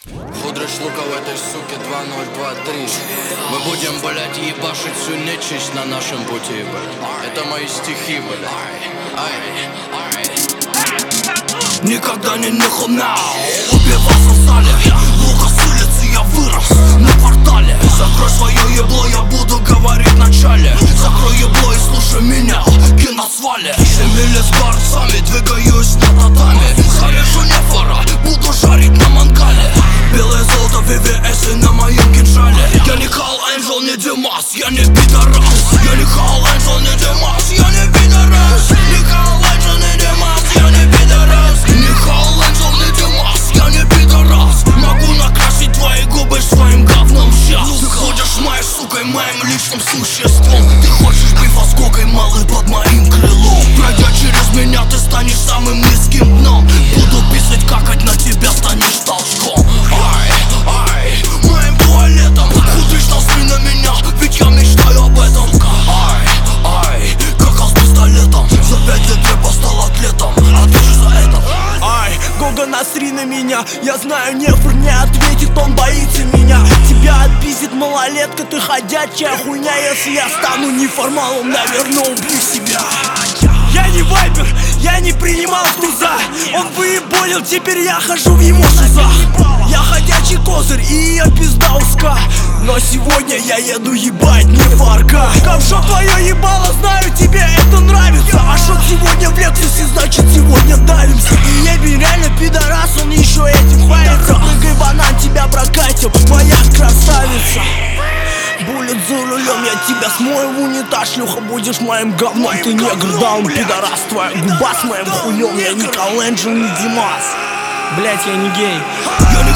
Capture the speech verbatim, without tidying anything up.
Худрый шлуков этой суки два ноль два три. Мы будем, блять, ебашить всю нечисть на нашем пути, блять. Это мои стихи, блять. Никогда не ниху нау. Убивался в зале, лука с улицы, я вырос на квартале. Закрой свое ебло, я буду говорить в начале. Закрой ебло и слушай меня, киносвале. Семили с борцами, двигаюсь на татами. Зарежу нефора, буду жарить на мангале. Белое золото, ви ви эс на моем кинжале. Я не Хал Энджел, не Димас, я не пидорас. Я не Хал Энджел, не Димас, я не пидорас. Не Хал Энджел, не Димас, я не пидорас. Не Хал Энджел, не Димас, я не пидорас. Могу накрасить твои губы своим говном сейчас. Ты ходишь моей сукой, моим личным существом. Ты хочешь бифа с кокой, малый, под моим крылом. Пройдя через меня, ты станешь самым низким дном. Буду писать, какать на тебя, станешь толчком. Ай, ай, моим туалетом. Худышь насри на меня, ведь я мечтаю об этом. Ай, ай, какал с пистолетом. За пять лет я стал атлетом, а ты же за это. Ай, Гога, насри на меня. Я знаю, нефр не ответит, он боится меня. Тебя отпиздит малолетка, ты ходячая хуйня. Если я стану неформалом, наверное, убью себя. Я не вайпер, я не принимал туза. Он выеболил, теперь я хожу в его шизах. Я ходячий козырь и я пизда узка. Но сегодня я еду ебать не фарка. Ковшо твое ебало, знаю, тебе это нравится. А шот сегодня в Лексусе, значит сегодня давимся. И ебень реально пидорас, он еще этим хвалится. Прыгай, банан, тебя прокатил, моя красавица. Буллет за рулем, я тебя смою в унитаз. Шлюха, будешь моим говном, ты негр, даун, пидорас. Твоя губа с моим хуем, я не Хал Энджел, не Димас. Блять, я не гей. Я не